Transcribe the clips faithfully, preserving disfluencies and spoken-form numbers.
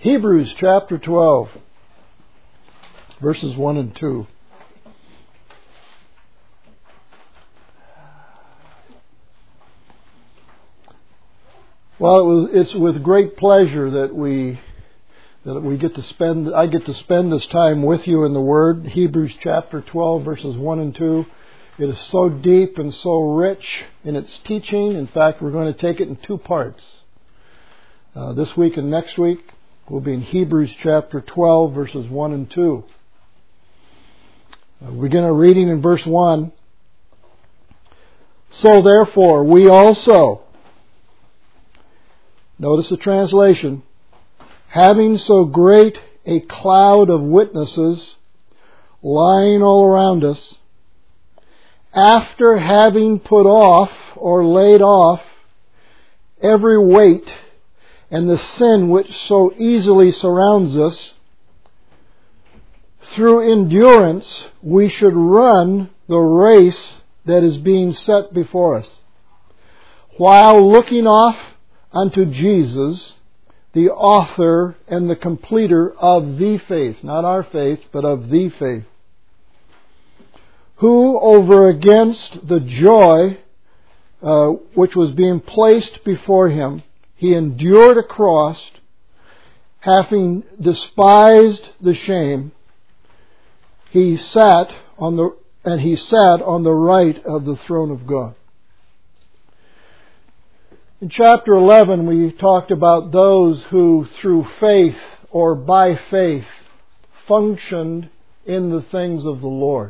Hebrews chapter twelve, verses one and two. Well, it was, it's with great pleasure that we that we get to spend. I get to spend this time with you in the Word. Hebrews chapter twelve, verses one and two. It is so deep and so rich in its teaching. In fact, we're going to take it in two parts. Uh, this week and next week, we'll be in Hebrews chapter twelve, verses one and two. Uh, we begin our reading in verse one. So therefore, we also, notice the translation, having so great a cloud of witnesses lying all around us, after having put off or laid off every weight and the sin which so easily surrounds us, through endurance we should run the race that is being set before us, while looking off unto Jesus, the author and the completer of the faith, not our faith, but of the faith, who over against the joy uh, which was being placed before him, he endured a cross, having despised the shame, he sat on the and he sat on the right of the throne of God. In chapter eleven, we talked about those who, through faith or by faith, functioned in the things of the Lord.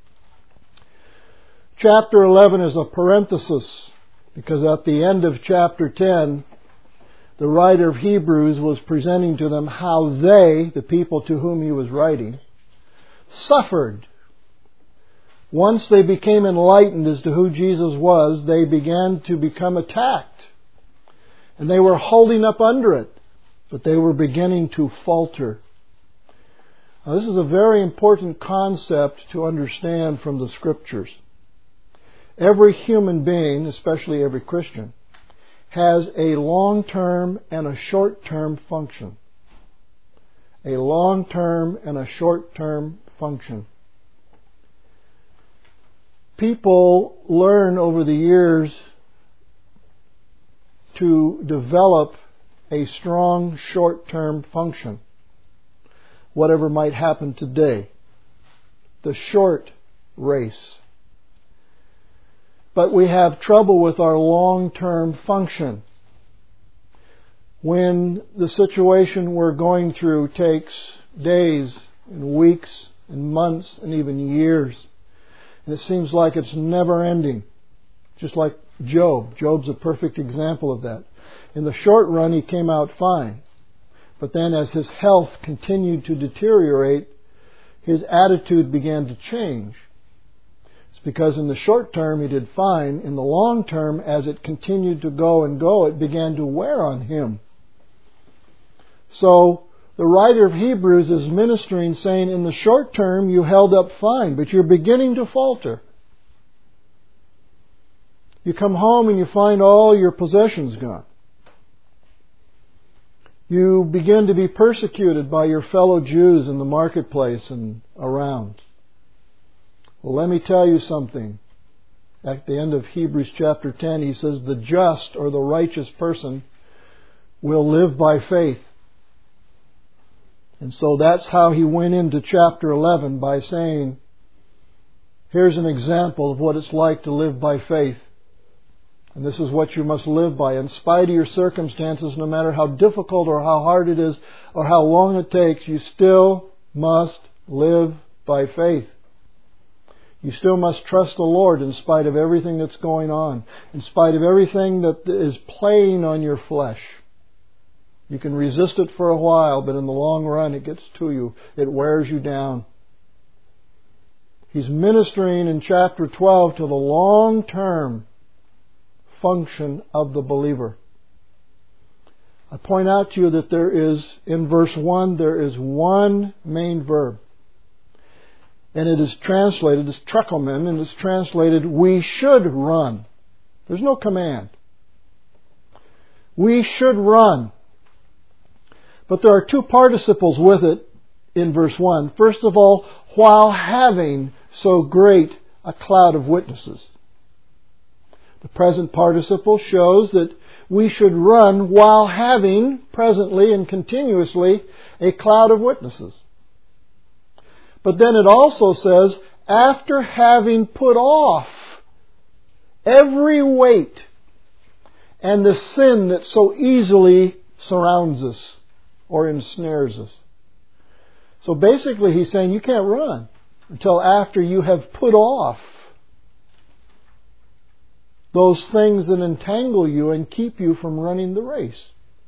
Chapter eleven is a parenthesis, because at the end of chapter ten, the writer of Hebrews was presenting to them how they, the people to whom he was writing, suffered. Once they became enlightened as to who Jesus was, they began to become attacked. And they were holding up under it, but they were beginning to falter. Now, this is a very important concept to understand from the Scriptures. Every human being, especially every Christian, has a long-term and a short-term function. A long-term and a short-term function. People learn over the years to develop a strong short-term function, whatever might happen today. The short race. But we have trouble with our long-term function. When the situation we're going through takes days and weeks and months and even years, and it seems like it's never ending. Just like Job. Job's a perfect example of that. In the short run, he came out fine. But then as his health continued to deteriorate, his attitude began to change. It's because in the short term he did fine. In the long term, as it continued to go and go, it began to wear on him. So the writer of Hebrews is ministering, saying, in the short term you held up fine, but you're beginning to falter. You come home and you find all your possessions gone. You begin to be persecuted by your fellow Jews in the marketplace and around. Well, let me tell you something. At the end of Hebrews chapter ten, he says, the just or the righteous person will live by faith. And so that's how he went into chapter eleven, by saying, here's an example of what it's like to live by faith. And this is what you must live by. In spite of your circumstances, no matter how difficult or how hard it is or how long it takes, you still must live by faith. You still must trust the Lord in spite of everything that's going on, in spite of everything that is playing on your flesh. You can resist it for a while, but in the long run it gets to you. It wears you down. He's ministering in chapter twelve to the long-term function of the believer. I point out to you that there is, in verse one, there is one main verb. And it is translated as trechomen, and it's translated, we should run. There's no command. We should run. But there are two participles with it in verse one. First of all, while having so great a cloud of witnesses. The present participle shows that we should run while having presently and continuously a cloud of witnesses. But then it also says, after having put off every weight and the sin that so easily surrounds us or ensnares us. So basically he's saying you can't run until after you have put off those things that entangle you and keep you from running the race.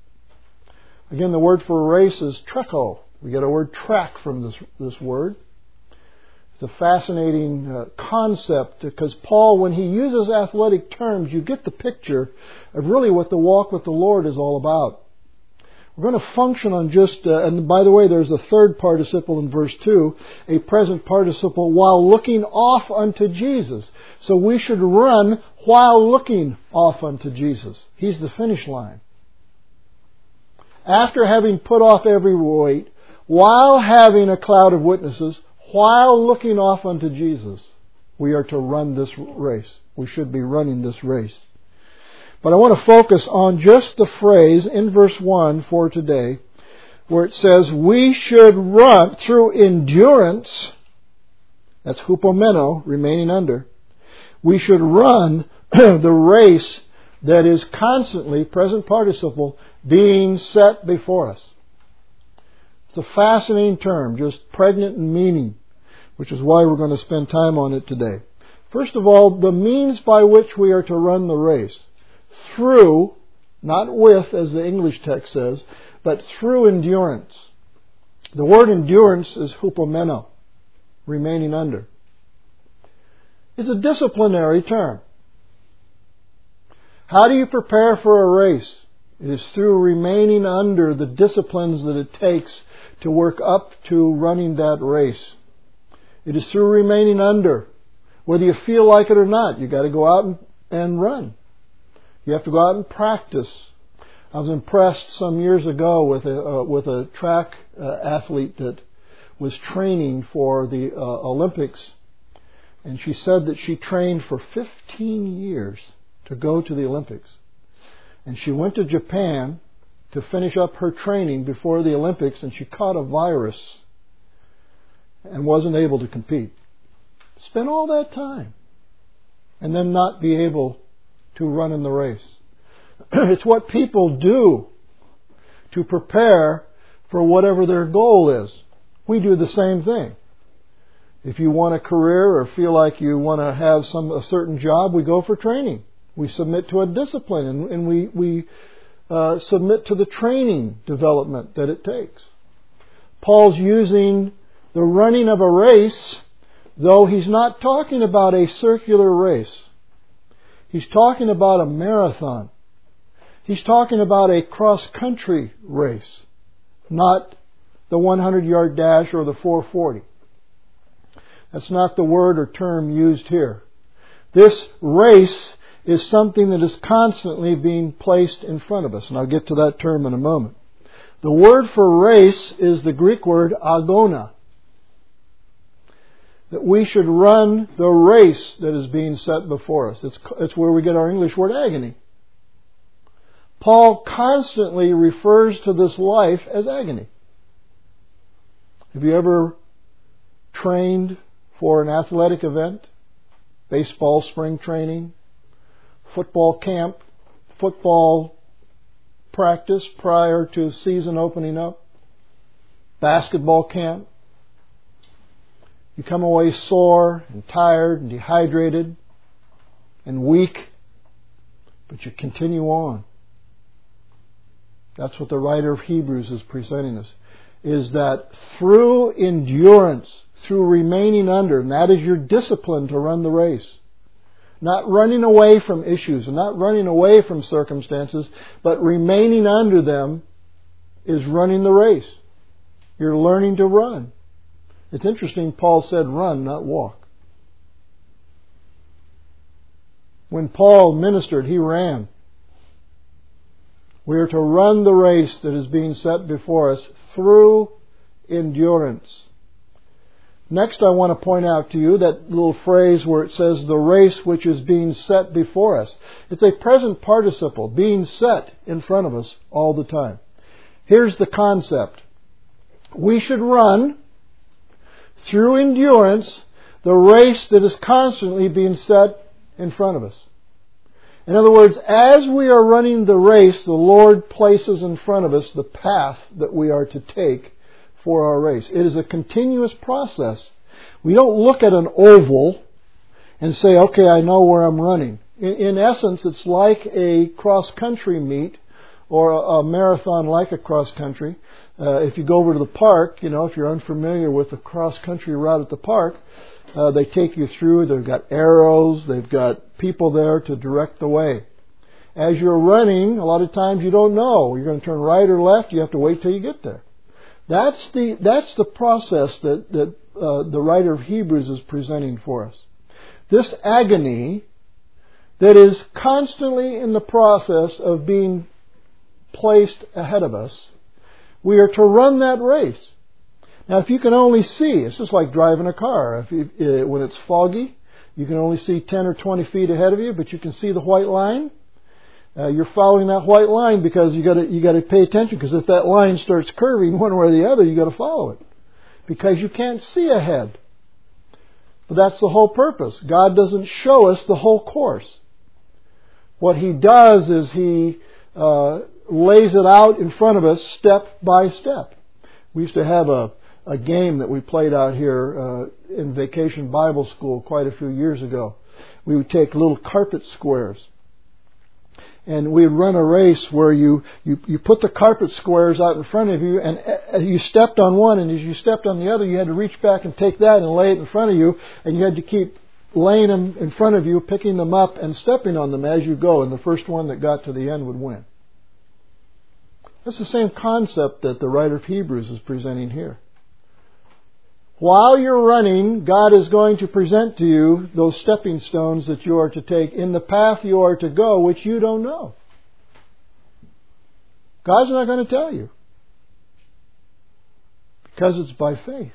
Again, the word for race is trecho. We get a word track from this, this word. It's a fascinating uh, concept because Paul, when he uses athletic terms, you get the picture of really what the walk with the Lord is all about. We're going to function on just, uh, and by the way, there's a third participle in verse two, a present participle, while looking off unto Jesus. So we should run while looking off unto Jesus. He's the finish line. After having put off every weight, while having a cloud of witnesses, while looking off unto Jesus, we are to run this race. We should be running this race. But I want to focus on just the phrase in verse one for today, where it says, we should run through endurance, that's hupomeno, remaining under, we should run the race that is constantly, present participle, being set before us. It's a fascinating term, just pregnant in meaning, which is why we're going to spend time on it today. First of all, the means by which we are to run the race. Through, not with, as the English text says, but through endurance. The word endurance is hupomeno, remaining under. It's a disciplinary term. How do you prepare for a race? It is through remaining under the disciplines that it takes to work up to running that race. It is through remaining under. Whether you feel like it or not, you've got to go out and, and run. You have to go out and practice. I was impressed some years ago with a, uh, with a track uh, athlete that was training for the uh, Olympics. And she said that she trained for fifteen years to go to the Olympics. And she went to Japan to finish up her training before the Olympics, and she caught a virus and wasn't able to compete. Spend all that time and then not be able to run in the race. It's what people do to prepare for whatever their goal is. We do the same thing. If you want a career or feel like you want to have some a certain job, we go for training. We submit to a discipline, and, and we, we uh, submit to the training development that it takes. Paul's using the running of a race, though he's not talking about a circular race. He's talking about a marathon. He's talking about a cross-country race, not the hundred-yard dash or the four forty. That's not the word or term used here. This race is something that is constantly being placed in front of us, and I'll get to that term in a moment. The word for race is the Greek word agona. That we should run the race that is being set before us. It's, it's where we get our English word agony. Paul constantly refers to this life as agony. Have you ever trained for an athletic event? Baseball spring training, football camp, football practice prior to season opening up, basketball camp. You come away sore and tired and dehydrated and weak, but you continue on. That's what the writer of Hebrews is presenting us, is that through endurance, through remaining under, and that is your discipline to run the race. Not running away from issues and not running away from circumstances, but remaining under them is running the race. You're learning to run. It's interesting, Paul said run, not walk. When Paul ministered, he ran. We are to run the race that is being set before us through endurance. Next, I want to point out to you that little phrase where it says the race which is being set before us. It's a present participle, being set in front of us all the time. Here's the concept. We should run through endurance the race that is constantly being set in front of us. In other words, as we are running the race, the Lord places in front of us the path that we are to take for our race. It is a continuous process. We don't look at an oval and say, okay, I know where I'm running. In, in essence, it's like a cross-country meet or a, a marathon like a cross-country. Uh, if you go over to the park, you know, if you're unfamiliar with the cross-country route at the park, uh, they take you through. They've got arrows. They've got people there to direct the way. As you're running, a lot of times you don't know. You're going to turn right or left. You have to wait till you get there. That's the that's the process that that uh, the writer of Hebrews is presenting for us. This agony that is constantly in the process of being placed ahead of us, we are to run that race. Now, if you can only see, it's just like driving a car. If you, uh, when it's foggy, you can only see ten or twenty feet ahead of you, but you can see the white line. Uh, you're following that white line because you got to you got to pay attention, because if that line starts curving one way or the other, you got to follow it because you can't see ahead. But that's the whole purpose. God doesn't show us the whole course. What He does is He uh, lays it out in front of us step by step. We used to have a a game that we played out here uh, in Vacation Bible School quite a few years ago. We would take little carpet squares. And we'd run a race where you, you, you put the carpet squares out in front of you, and uh, you stepped on one, and as you stepped on the other, you had to reach back and take that and lay it in front of you, and you had to keep laying them in front of you, picking them up, and stepping on them as you go, and the first one that got to the end would win. That's the same concept that the writer of Hebrews is presenting here. While you're running, God is going to present to you those stepping stones that you are to take in the path you are to go, which you don't know. God's not going to tell you, because it's by faith.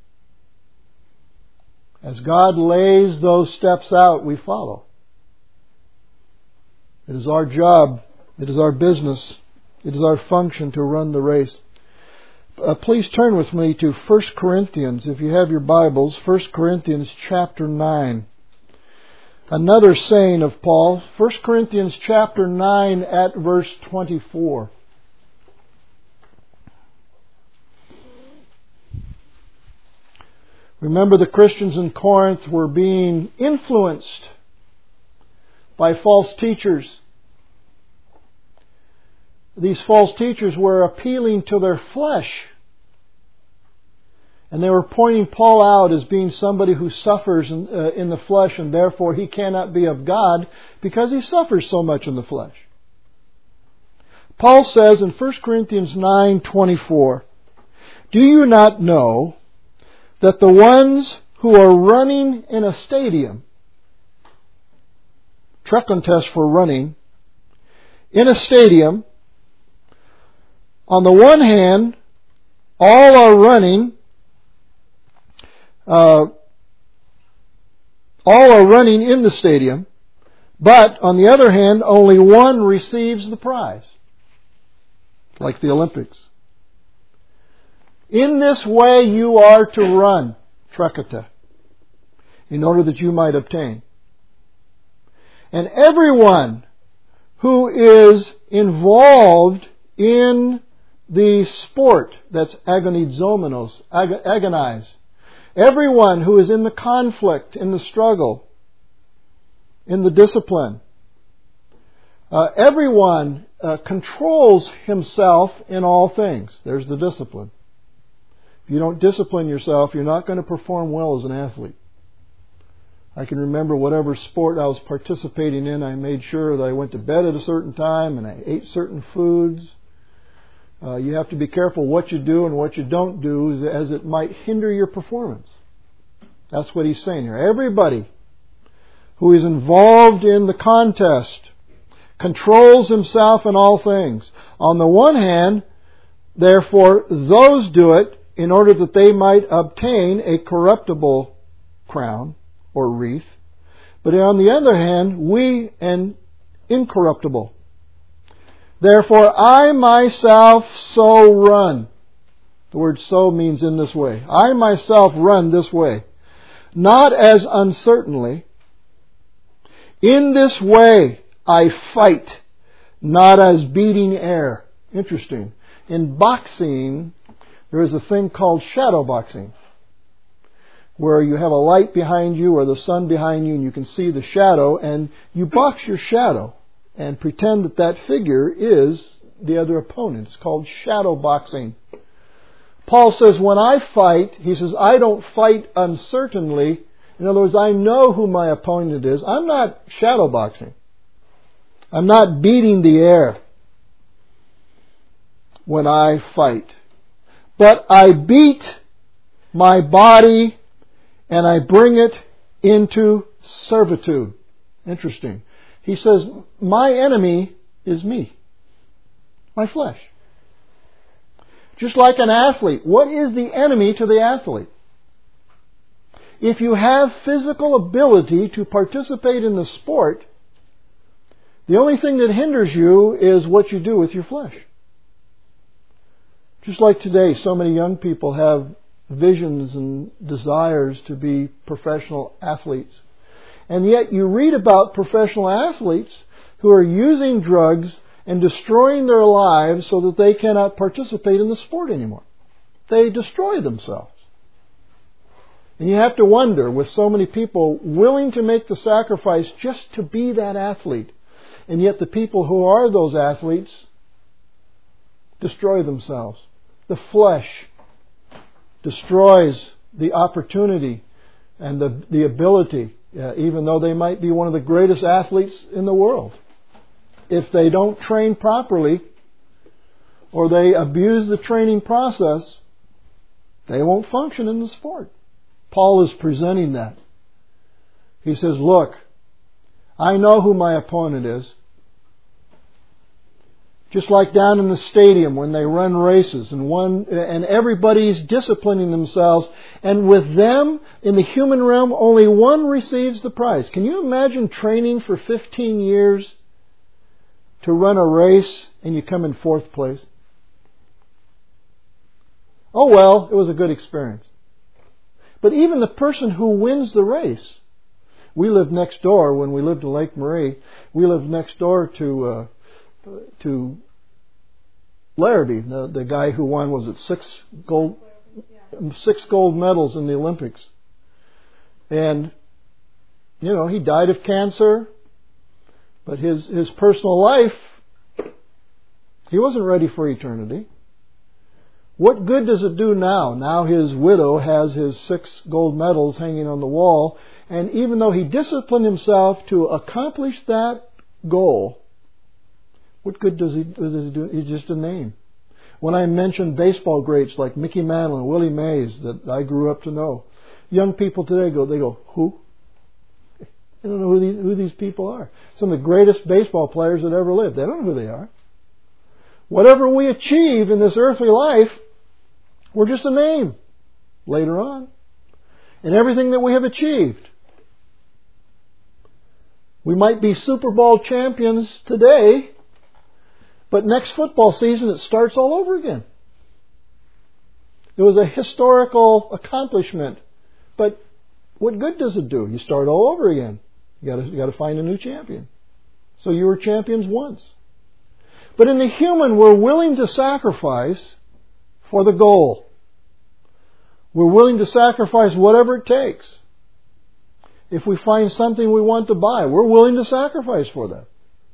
As God lays those steps out, we follow. It is our job, it is our business, it is our function to run the race. Uh, please turn with me to First Corinthians, if you have your Bibles, First Corinthians chapter nine. Another saying of Paul, First Corinthians chapter nine at verse twenty-four. Remember, the Christians in Corinth were being influenced by false teachers. These false teachers were appealing to their flesh. And they were pointing Paul out as being somebody who suffers in, uh, in the flesh, and therefore he cannot be of God because he suffers so much in the flesh. Paul says in First Corinthians nine twenty-four, "Do you not know that the ones who are running in a stadium," track contest for running, in a stadium, on the one hand, all are running, uh, all are running in the stadium, but on the other hand, only one receives the prize, like the Olympics. In this way you are to run, trekata, in order that you might obtain. And everyone who is involved in the sport, that's agonizomenos, ag- agonize. Everyone who is in the conflict, in the struggle, in the discipline, uh, everyone uh, controls himself in all things. There's the discipline. If you don't discipline yourself, you're not going to perform well as an athlete. I can remember whatever sport I was participating in, I made sure that I went to bed at a certain time and I ate certain foods. Uh, you have to be careful what you do and what you don't do, as it might hinder your performance. That's what he's saying here. Everybody who is involved in the contest controls himself in all things. On the one hand, therefore, those do it in order that they might obtain a corruptible crown or wreath. But on the other hand, we an incorruptible. Therefore, I myself so run. The word so means in this way. I myself run this way, not as uncertainly. In this way I fight, not as beating air. Interesting. In boxing, there is a thing called shadow boxing, where you have a light behind you or the sun behind you and you can see the shadow, and you box your shadow and pretend that that figure is the other opponent. It's called shadow boxing. Paul says, when I fight, he says, I don't fight uncertainly. In other words, I know who my opponent is. I'm not shadow boxing. I'm not beating the air when I fight. But I beat my body and I bring it into servitude. Interesting. He says, my enemy is me, my flesh. Just like an athlete. What is the enemy to the athlete? If you have physical ability to participate in the sport, the only thing that hinders you is what you do with your flesh. Just like today, so many young people have visions and desires to be professional athletes. And yet you read about professional athletes who are using drugs and destroying their lives so that they cannot participate in the sport anymore. They destroy themselves. And you have to wonder, with so many people willing to make the sacrifice just to be that athlete, and yet the people who are those athletes destroy themselves. The flesh destroys the opportunity and the, the ability, uh, even though they might be one of the greatest athletes in the world. If they don't train properly, or they abuse the training process, they won't function in the sport. Paul is presenting that. He says, look, I know who my opponent is. Just like down in the stadium when they run races and one and everybody's disciplining themselves, and with them in the human realm only one receives the prize. Can you imagine training for fifteen years to run a race and you come in fourth place? Oh well, it was a good experience. But even the person who wins the race, we lived next door when we lived in Lake Marie. We lived next door to uh, to Larrabee, the, the guy who won, was it six gold six gold medals in the Olympics. And you know, he died of cancer, but his his personal life, he wasn't ready for eternity. What good does it do now? Now his widow has his six gold medals hanging on the wall, and even though he disciplined himself to accomplish that goal, what good does he, does he do? He's just a name. When I mention baseball greats like Mickey Mantle and Willie Mays that I grew up to know, young people today go, they go, who? They don't know who these who these people are. Some of the greatest baseball players that ever lived. They don't know who they are. Whatever we achieve in this earthly life, we're just a name later on. And everything that we have achieved. We might be Super Bowl champions today, but next football season it starts all over again. It was a historical accomplishment, but what good does it do? You start all over again. You got to you got to find a new champion. So you were champions once. But in the human, we're willing to sacrifice for the goal. We're willing to sacrifice whatever it takes. If we find something we want to buy, we're willing to sacrifice for that.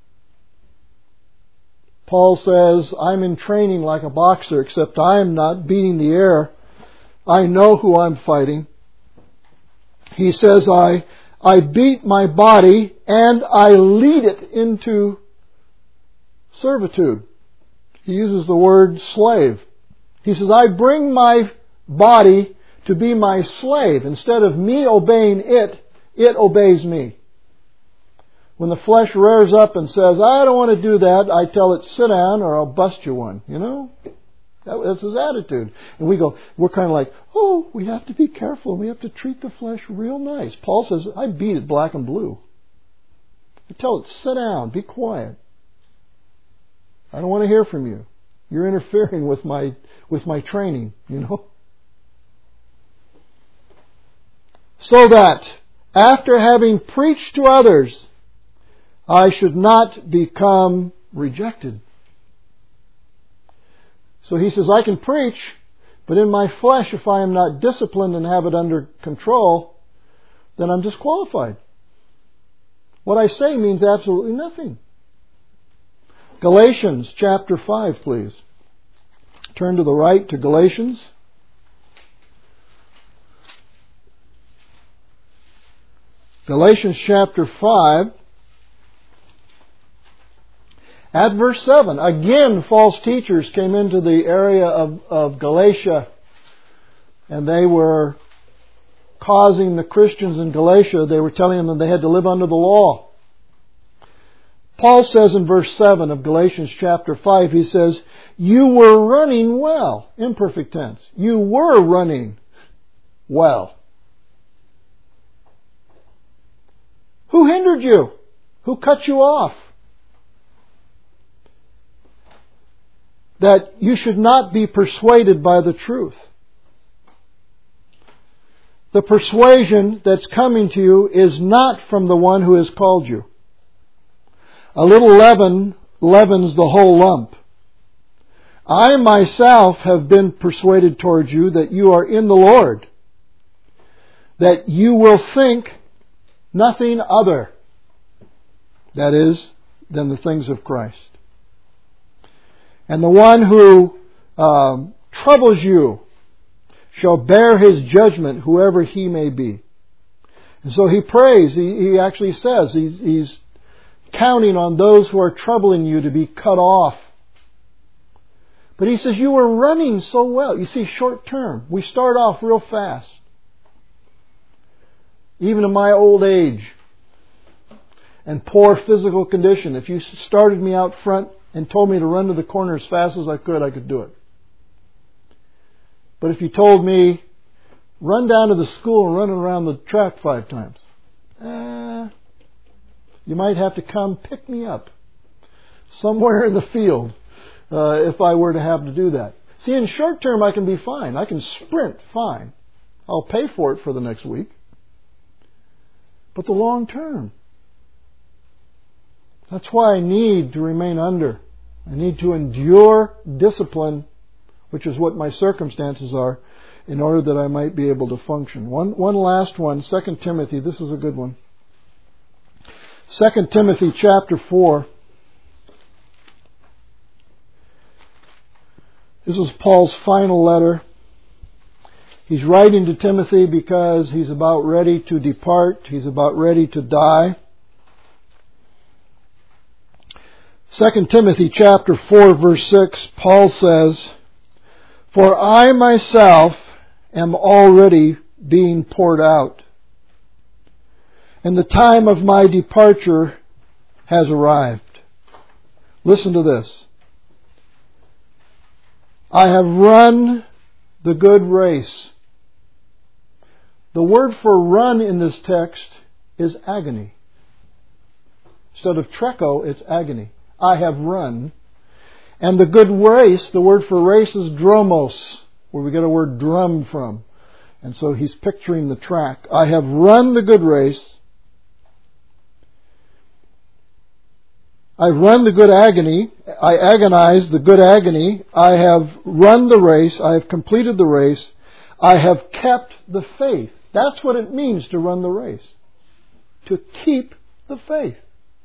Paul says, I'm in training like a boxer, except I am not beating the air. I know who I'm fighting. He says, I, I beat my body and I lead it into servitude. He uses the word slave. He says, I bring my body to be my slave. Instead of me obeying it, it obeys me. When the flesh rears up and says, I don't want to do that, I tell it, sit down or I'll bust you one. You know? That's his attitude. And we go, we're kind of like, oh, we have to be careful. We have to treat the flesh real nice. Paul says, I beat it black and blue. I tell it, sit down, be quiet. I don't want to hear from you. You're interfering with my with my training, you know. So that after having preached to others, I should not become rejected. So he says, I can preach, but in my flesh, if I am not disciplined and have it under control, then I'm disqualified. What I say means absolutely nothing. Galatians chapter five, please. Turn to the right to Galatians. Galatians chapter five. At verse seven, again, false teachers came into the area of, of Galatia, and they were causing the Christians in Galatia, they were telling them that they had to live under the law. Paul says in verse seven of Galatians chapter five, he says, you were running well. Imperfect tense. You were running well. Who hindered you? Who cut you off? That you should not be persuaded by the truth. The persuasion that's coming to you is not from the one who has called you. A little leaven leavens the whole lump. I myself have been persuaded towards you that you are in the Lord, that you will think nothing other, that is, than the things of Christ. And the one who um, troubles you shall bear his judgment, whoever he may be. And so he prays, he, he actually says, he's, he's counting on those who are troubling you to be cut off. But he says, you were running so well. You see, short term, we start off real fast. Even in my old age and poor physical condition, if you started me out front and told me to run to the corner as fast as I could, I could do it. But if you told me, run down to the school and run around the track five times, eh, you might have to come pick me up somewhere in the field uh, if I were to have to do that. See, in short term, I can be fine. I can sprint fine. I'll pay for it for the next week. But the long term, that's why I need to remain under. I need to endure discipline, which is what my circumstances are, in order that I might be able to function. One, one last one, Second Timothy. This is a good one. Second Timothy chapter four. This is Paul's final letter. He's writing to Timothy because he's about ready to depart. He's about ready to die. Second Timothy chapter four, verse six, Paul says, for I myself am already being poured out, and the time of my departure has arrived. Listen to this. I have run the good race. The word for run in this text is agony. Instead of trecho, it's agony. I have run. And the good race, the word for race is dromos, where we get a word drum from. And so he's picturing the track. I have run the good race. I've run the good agony. I agonize the good agony. I have run the race. I have completed the race. I have kept the faith. That's what it means to run the race. To keep the faith.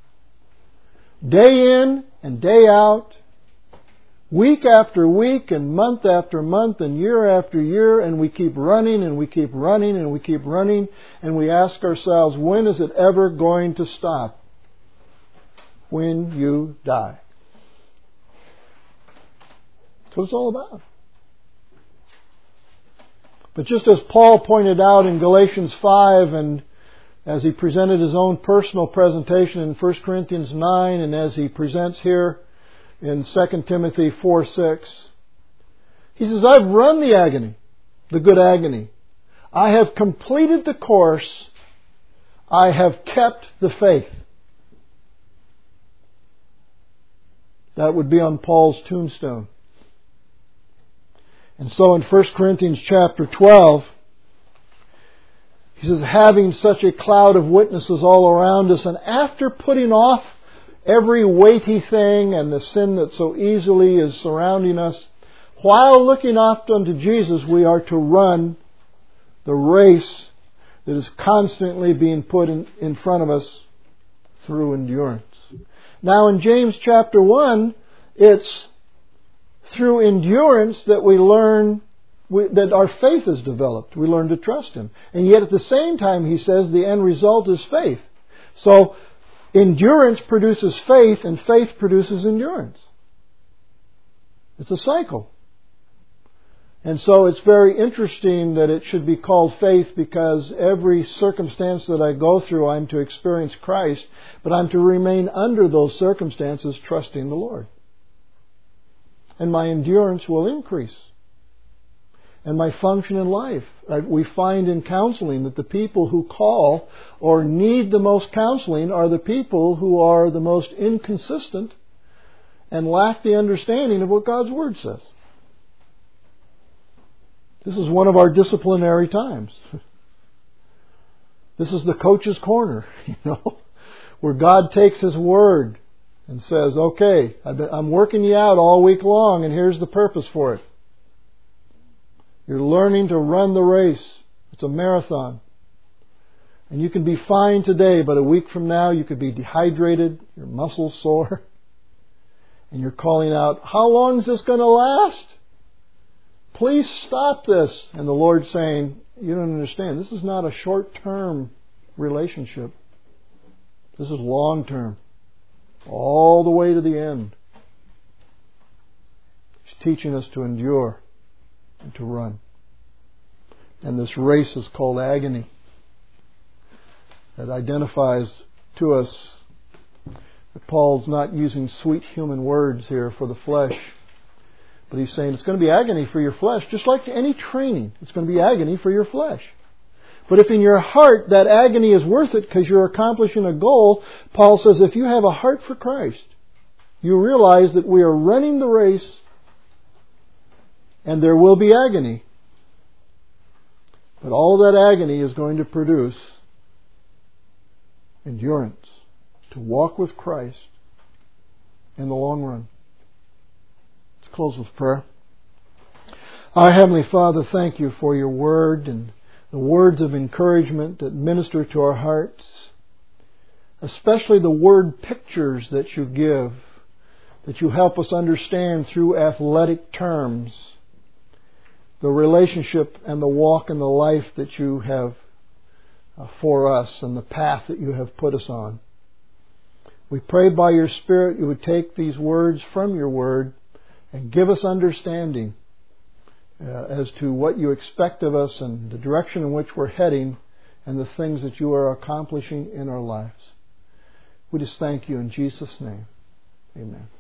Day in and day out, week after week and month after month and year after year, and we keep running and we keep running and we keep running, and we ask ourselves, when is it ever going to stop? When you die. That's what it's all about. But just as Paul pointed out in Galatians five and as he presented his own personal presentation in First Corinthians nine, and as he presents here in Second Timothy four six. He says, I've run the agony, the good agony. I have completed the course. I have kept the faith. That would be on Paul's tombstone. And so in First Corinthians chapter twelve, he says, having such a cloud of witnesses all around us, and after putting off every weighty thing and the sin that so easily is surrounding us, while looking after unto Jesus, we are to run the race that is constantly being put in, in front of us through endurance. Now in James chapter one, it's through endurance that we learn we, that our faith is developed. We learn to trust Him. And yet at the same time, he says the end result is faith. So endurance produces faith, and faith produces endurance. It's a cycle. And so it's very interesting that it should be called faith, because every circumstance that I go through, I'm to experience Christ, but I'm to remain under those circumstances trusting the Lord. And my endurance will increase. And my function in life. We find in counseling that the people who call or need the most counseling are the people who are the most inconsistent and lack the understanding of what God's Word says. This is one of our disciplinary times. This is the coach's corner, you know, where God takes His Word and says, okay, I'm working you out all week long, and here's the purpose for it. You're learning to run the race. It's a marathon. And you can be fine today, but a week from now you could be dehydrated, your muscles sore, and you're calling out, how long is this going to last? Please stop this. And the Lord's saying, you don't understand. This is not a short-term relationship. This is long-term. All the way to the end. He's teaching us to endure and to run. And this race is called agony. That identifies to us that Paul's not using sweet human words here for the flesh. But he's saying it's going to be agony for your flesh, just like any training. It's going to be agony for your flesh. But if in your heart that agony is worth it because you're accomplishing a goal, Paul says if you have a heart for Christ, you realize that we are running the race and there will be agony. But all of that agony is going to produce endurance to walk with Christ in the long run. Close with prayer. Our Heavenly Father, thank You for Your Word and the words of encouragement that minister to our hearts, especially the word pictures that You give, that You help us understand through athletic terms the relationship and the walk and the life that You have for us and the path that You have put us on. We pray by Your Spirit You would take these words from Your Word and give us understanding uh, as to what You expect of us and the direction in which we're heading and the things that You are accomplishing in our lives. We just thank You in Jesus' name. Amen.